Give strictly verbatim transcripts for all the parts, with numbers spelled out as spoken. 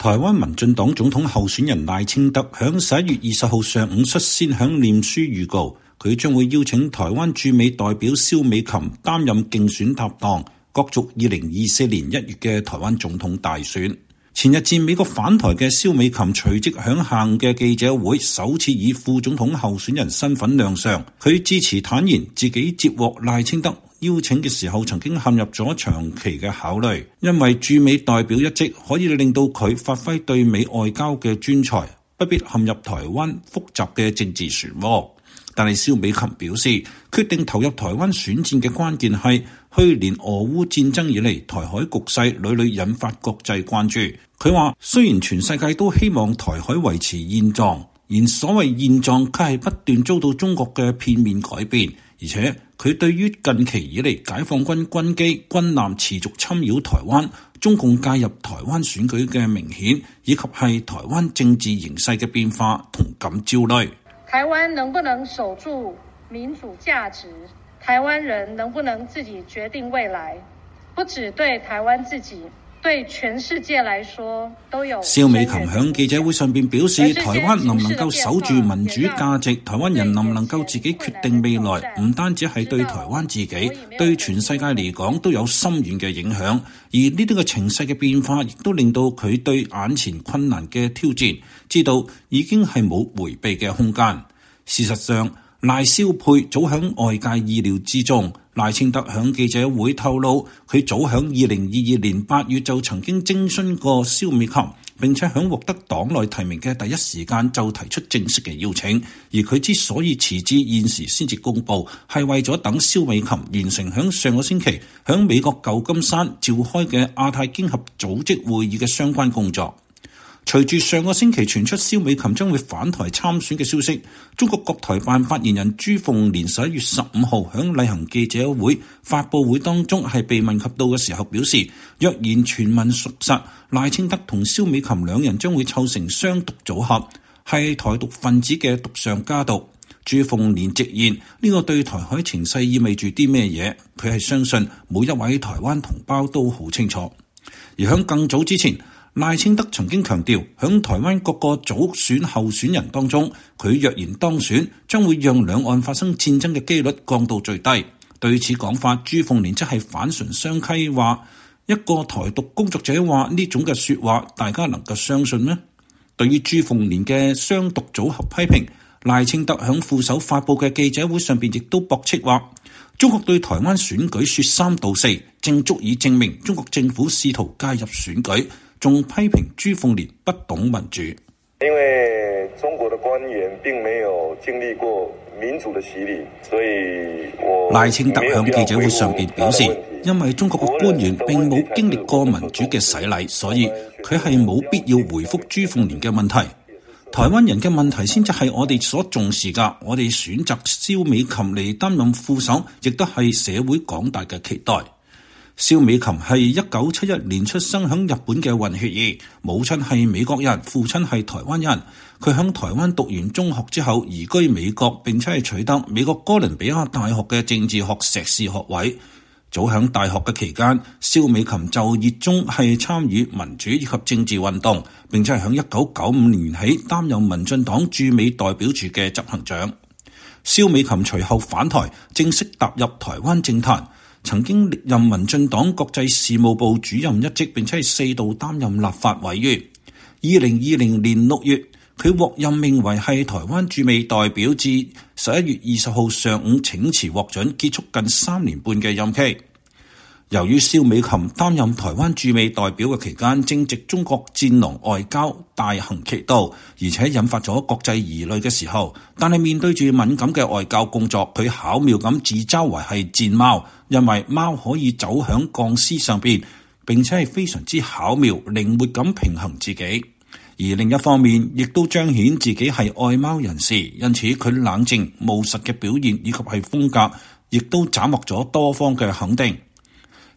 台灣民進黨總統候選人賴清德響十一月二十號上午率先響臉書預告，佢將會邀請台灣駐美代表蕭美琴擔任競選搭檔，角逐二零二四年一月嘅台灣總統大選。前日自美國返台嘅蕭美琴隨即響下午嘅記者會首次以副總統候選人身份亮相。佢致辭坦言，自己接獲賴清德邀請嘅時候曾經陷入咗長期嘅考慮，因為駐美代表一職可以令到佢發揮對美外交嘅專才，不必陷入台灣複雜嘅政治漩渦。但係蕭美琴表示，決定投入台灣選戰嘅關鍵係去年俄烏戰爭以嚟，台海局勢屢屢引發國際關注。佢話雖然全世界都希望台海維持現狀，然所謂現狀卻係不斷遭到中國嘅片面改變，而且佢對於近期以嚟解放軍軍機軍艦持續侵擾台灣，中共介入台灣選舉嘅明顯，以及係台灣政治形勢嘅變化同感焦慮。 台灣能不能守住民主價值？台灣人能不能自己決定未來？不只對台灣自己，對全世界來說都有。 蕭美琴響記者會上邊表示，台灣能唔能夠守住民主價值，台灣人能唔能夠自己決定未來，唔單止係對台灣自己，對全世界嚟講都有深遠嘅影響。而呢啲嘅情勢嘅變化，亦都令到佢對眼前困難嘅挑戰，知道已經係冇迴避嘅空間。事實上，賴蕭配早響外界意料之中。賴清德響記者會透露，佢早響二零二二年八月就曾經徵詢過蕭美琴，並且響獲得黨內提名嘅第一時間就提出正式嘅邀請。而佢之所以遲至現時先至公佈，係為咗等蕭美琴完成響上個星期響美國舊金山召開嘅亞太經合組織會議嘅相關工作。隨住上個星期傳出蕭美琴將會返台參選嘅消息，中國國台辦發言人朱鳳蓮十一月十五號響例行記者會發佈會當中係被問及到嘅時候表示，若然傳聞屬實，賴清德同蕭美琴兩人將會湊成雙獨組合，係台獨分子嘅獨上加獨。朱鳳蓮直言呢、這個對台海情勢意味住啲咩嘢？佢係相信每一位台灣同胞都好清楚。而響更早之前，賴清德曾經強調，響台灣各個組選候選人當中，佢若然當選，將會讓兩岸發生戰爭嘅機率降到最低。對此講法，朱鳳蓮則係反唇相譏，話一個台獨工作者話呢種嘅說話，大家能夠相信咩？對於朱鳳蓮嘅雙獨組合批評，賴清德響副手發佈嘅記者會上邊亦都駁斥話，中國對台灣選舉說三道四，正足以證明中國政府試圖介入選舉。仲批評朱鳳蓮不懂民主， 因為中國的官員並沒有經歷過民主的洗禮，所以我賴清德響記者會上邊表示，因為中國嘅官員並冇經歷過民主嘅洗禮，所以佢係冇必要回覆朱鳳蓮嘅問題。台灣人嘅問題先至係我哋所重視噶，我哋選擇蕭美琴嚟擔任副手，亦都係社會廣大嘅期待。蕭美琴係一九七一年出生響日本嘅混血兒，母親係美國人，父親係台灣人。佢響台灣讀完中學之後移居美國，並且係取得美國哥倫比亞大學嘅政治學碩士學位。早響大學嘅期間，蕭美琴就熱衷係參與民主以及政治運動，並且係響一九九五年起擔任民進黨駐美代表處嘅執行長。蕭美琴隨後返台，正式踏入台灣政壇。曾經歷任民進黨國際事務部主任一職，並且係四度擔任立法委員。二零二零年六月，佢獲任命為係台灣駐美代表，至十一月二十號上午請辭獲准，結束近三年半嘅任期。由於蕭美琴擔任台灣駐美代表嘅期間，正值中國戰狼外交大行其道，而且引發咗國際疑慮嘅時候，但係面對住敏感嘅外交工作，佢巧妙咁自嘲為係戰貓，因為貓可以走響鋼絲上邊，並且係非常之巧妙靈活咁平衡自己。而另一方面，亦都彰顯自己係愛貓人士，因此佢冷靜務實嘅表現以及係風格，亦都斬獲咗多方嘅肯定。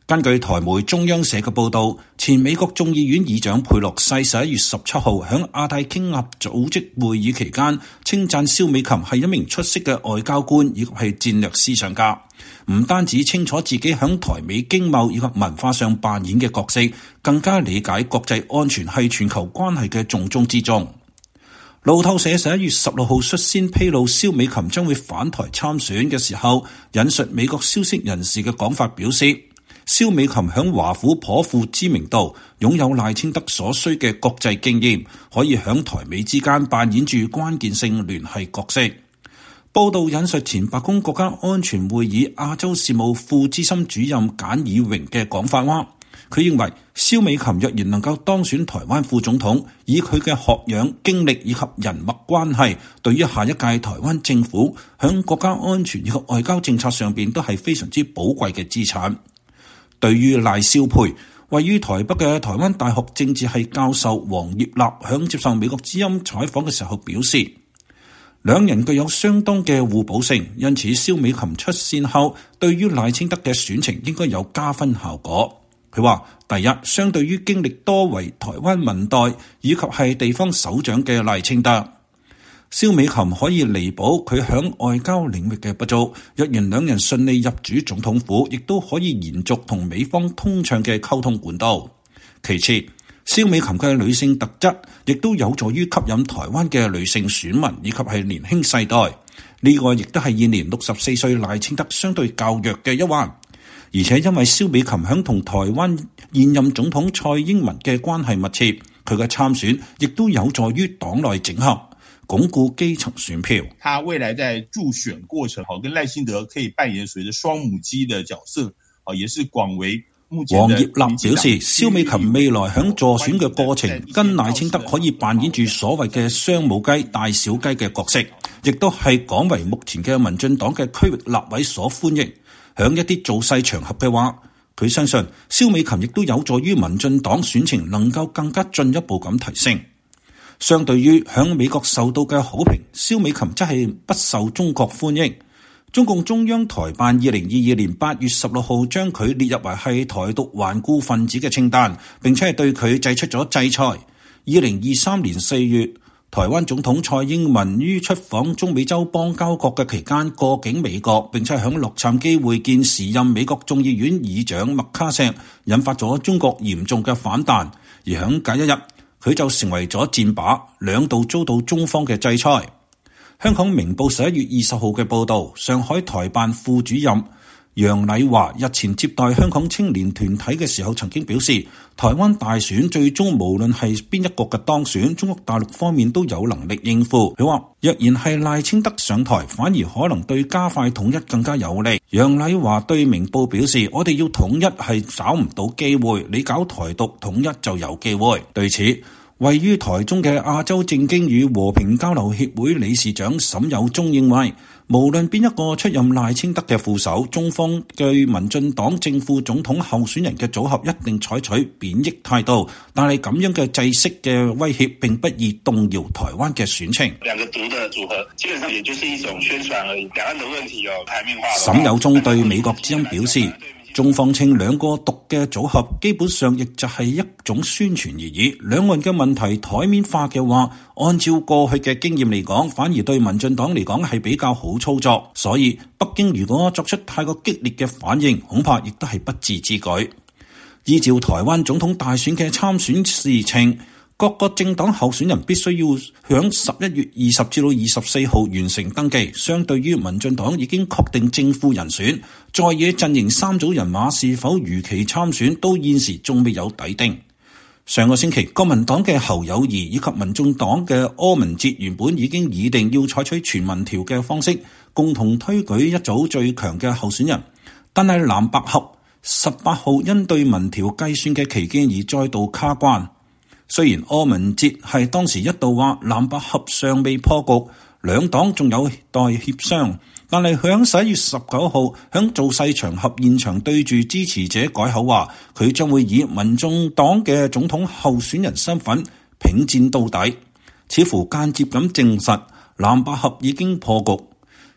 根據台媒中央社嘅報導，前美國眾議院議長佩洛西十一月十七號喺亞太經合組織會議期間，稱讚蕭美琴係一名出色嘅外交官以及係戰略思想家，唔單止清楚自己喺台美經貿以及文化上扮演嘅角色，更加理解國際安全係全球關係嘅重中之重。路透社十一月十六號率先披露蕭美琴將會返台參選嘅時候，引述美國消息人士嘅講法表示，蕭美琴響華府頗富知名度，擁有賴清德所需嘅國際經驗，可以響台美之間扮演住關鍵性聯繫角色。報道引述前白宮國家安全會議亞洲事務副資深主任簡以榮嘅講法話，佢認為蕭美琴若然能夠當選台灣副總統，以佢嘅學養、經歷以及人脈關係，對於下一屆台灣政府響國家安全以及外交政策上邊都係非常之寶貴嘅資產。對於賴蕭配，位於台北嘅台灣大學政治系教授黃葉立響接受美國之音採訪嘅時候表示，兩人具有相當嘅互補性，因此蕭美琴出線後，對於賴清德嘅選情應該有加分效果。佢話：第一，相對於經歷多為台灣民代以及係地方首長嘅賴清德，蕭美琴可以彌補佢響外交領域嘅不足。若然兩人順利入主總統府，亦都可以延續同美方通暢嘅溝通管道。其次，蕭美琴嘅女性特質亦都有助於吸引台灣嘅女性選民以及係年輕世代。呢、這個亦都係現年六十四歲賴清德相對較弱嘅一環。而且因為蕭美琴響同台灣現任總統蔡英文嘅關係密切，佢嘅參選亦都有助於黨內整合，鞏固基層選票。 他未來在助選過程，跟賴清德可以扮演隨着雙母雞的角色，也是廣為目前。 黃葉立表示，蕭美琴未來響助選嘅過程，跟賴清德可以扮演住所謂嘅雙母雞、大小雞嘅角色，亦都係廣為目前嘅民進黨嘅區域立委所歡迎。響一啲造勢場合嘅話，佢相信蕭美琴亦都有助於民進黨選情能夠更加進一步咁提升。相對於響美國受到嘅好評，蕭美琴則係不受中國歡迎。中共中央台辦二零二二年八月十六號將佢列入為係台獨頑固分子嘅清單，並且係對佢祭出咗制裁。二零二三年四月，台灣總統蔡英文於出訪中美洲邦交國嘅期間過境美國，並且響洛杉磯會見時任美國眾議院議長麥卡錫，引發咗中國嚴重嘅反彈。而響隔一日，佢就成為咗箭靶，兩度遭到中方嘅制裁。香港明報十一月二十號嘅報導，上海台辦副主任楊禮華日前接待香港青年團體嘅時候，曾經表示，台灣大選最終無論係邊一個嘅當選，中國大陸方面都有能力應付。佢話，若然係賴清德上台，反而可能對加快統一更加有利。楊禮華對明報表示，我哋要統一係找唔到機會，你搞台獨統一就有機會。對此，位於台中嘅亞洲政經與和平交流協會理事長沈有忠認為，無論邊一個出任賴清德嘅副手，中方對民進黨正副總統候選人嘅組合一定採取貶抑態度，但係咁樣嘅制式嘅威脅並不易動搖台灣嘅選情。 兩個獨的組合基本上也就是一種宣傳而已，兩岸的問題有台面化。 沈有忠對美國之音表示，中方稱兩個獨嘅組合基本上亦就係一種宣傳而已，兩岸嘅問題台面化嘅話，按照過去嘅經驗嚟講，反而對民進黨嚟講係比較好操作，所以北京如果作出太過激烈嘅反應，恐怕亦都係不智之舉。依照台灣總統大選嘅參選事情，各個政黨候選人必須要響十一月二十至到二十四號完成登記。相對於民進黨已經確定正副人選，在野陣營三組人馬是否如期參選，都現時仲未有底定。上個星期，國民黨嘅侯友宜以及民眾黨嘅柯文哲原本已經擬定要採取全民調嘅方式，共同推舉一組最強嘅候選人，但係藍白合十八號因對民調計算嘅期間而再度卡關。雖然柯文哲係當時一度話藍白合尚未破局，兩黨仲有待協商，但係佢喺十一月十九號喺造勢場合現場對住支持者改口話，佢將會以民眾黨嘅總統候選人身份拼戰到底，似乎間接咁證實藍白合已經破局。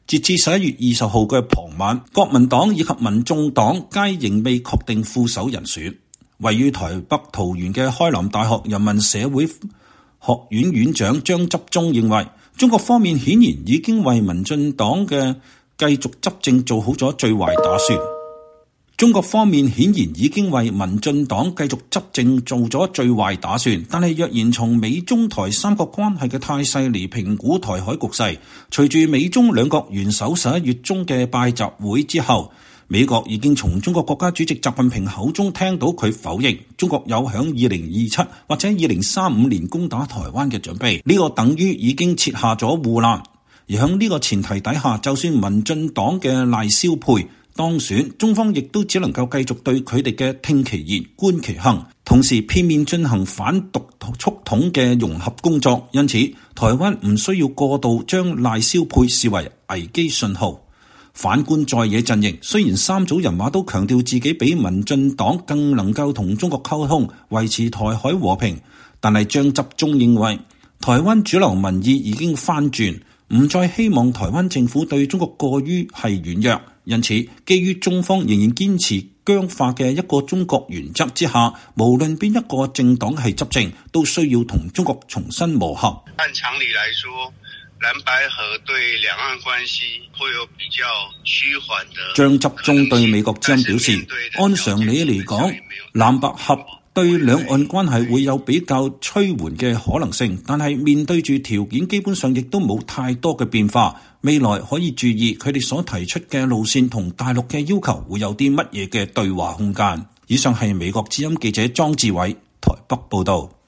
截至十一月二十號嘅傍晚，國民黨以及民眾黨皆仍未確定副手人選。位於台北桃園嘅開南大學人民社會學院院長張執中認為，中國方面顯然已經為民進黨嘅繼續執政做好咗最壞打算。中國方面顯然已經為民進黨繼續執政做咗最壞打算，但係若然從美中台三角關係嘅態勢嚟評估台海局勢，隨住美中兩國元首十一月中嘅拜習會之後，美國已經從中國國家主席習近平口中聽到佢否認中國有響二零二七或者二零三五年攻打台灣嘅準備，呢個等於已經設下咗護欄。而響呢個前提底下，就算民進黨嘅賴蕭配當選，中方亦都只能夠繼續對佢哋嘅聽其言觀其行，同時片面進行反獨促統嘅融合工作。因此，台灣唔需要過度將賴蕭配視為危機信號。反觀在野陣營，雖然三組人馬都強調自己比民進黨更能夠同中國溝通，維持台海和平，但係張執中認為，台灣主流民意已經翻轉，唔再希望台灣政府對中國過於係軟弱。因此，基於中方仍然堅持僵化嘅一個中國原則之下，無論邊一個政黨係執政，都需要同中國重新磨合。 按常理來說，藍白合對兩岸關係會有比較趨緩的。 張執中對美國之音表示，按常理嚟講，藍白合對兩岸關係會有比較趨緩嘅可能性，但係面對住條件基本上亦都冇太多嘅變化。未來可以注意佢哋所提出嘅路線同大陸嘅要求會有啲乜嘢嘅對話空間。以上係美國之音記者莊志偉台北報道。